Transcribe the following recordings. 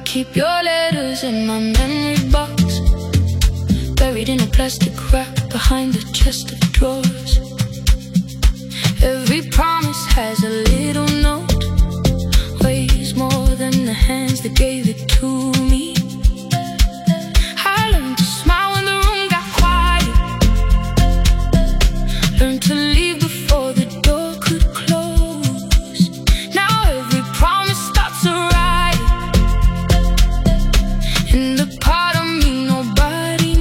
keep your letters in my memory box, buried in a plastic wrap behind the chest of drawers. Every promise has a little note, weighs more than the hands that gave it to me. I learned to smile when the room got quiet, learned to leave before the door could close. Now every promise starts a riot, in the part of me nobody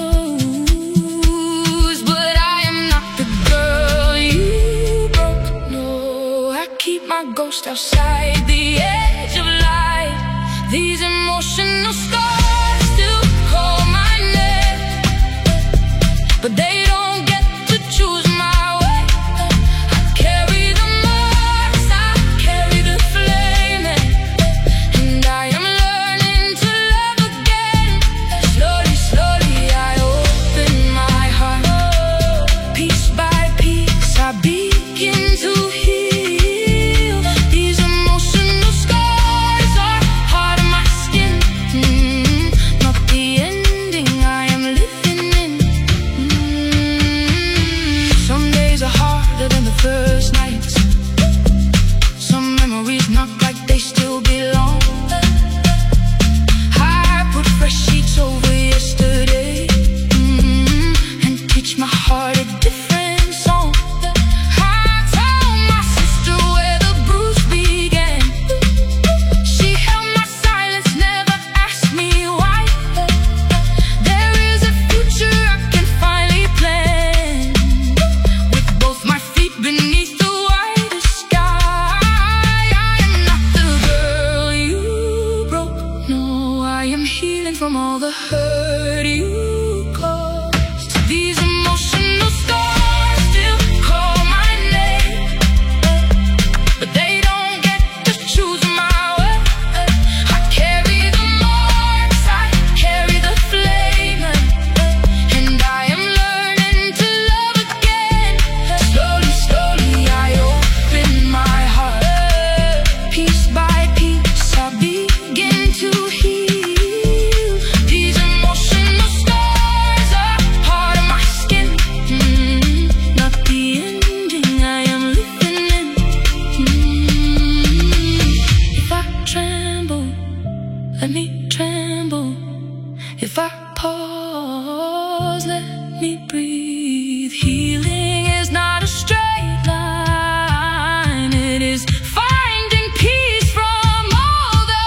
knows. But I am not the girl you broke. No, I keep my ghost outside the edge of light. These emotional scars still call my name, but they don't get to choose my way. I carry the marks, I carry the flame, and I am learning to love again. Slowly, slowly I open my heart. Piece by piece I begin to heal. These emotional scars are part of my skin, not the ending I am living in. Some days are harder than the first nights. Some memories knock like they still belong. I put fresh sheets over yesterday, and teach my heart a different song. I told my sister where the bruise began. She held my silence, never asked me why. There is a future I can finally plan, with both my feet beneath the widest sky. I am not the girl you broke. No, I am healing from all the hurt you caused. These emotional scars still call my name, but they don't get to choose my way. I carry the marks, I carry the flame, and I am learning to love again. Slowly, slowly I open my heart. Piece by piece I begin to heal. These emotional scars are part of my skin, not the ending I am living in. If I tremble, let me tremble. If I pause, let me breathe. Healing is not a straight line, it is finding peace from all the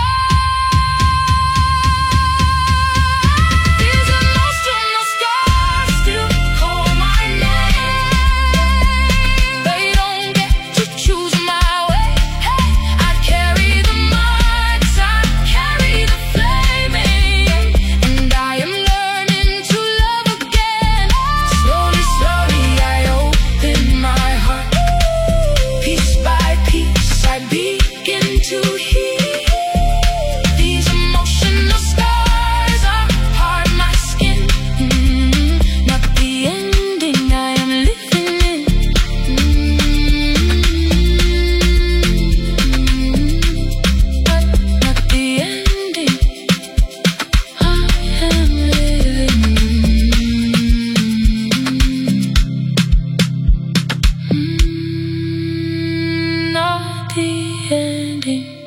hurt. These emotional scars still call my name, they don't get to choose my way. I carry the marks, I carry the flaming, and I am learning to love again. Slowly, slowly I open my heart. Piece by piece I begin to heal. These emotional scars are part of my skin, not the ending I am living in. Not the ending I am living in. Not the ending.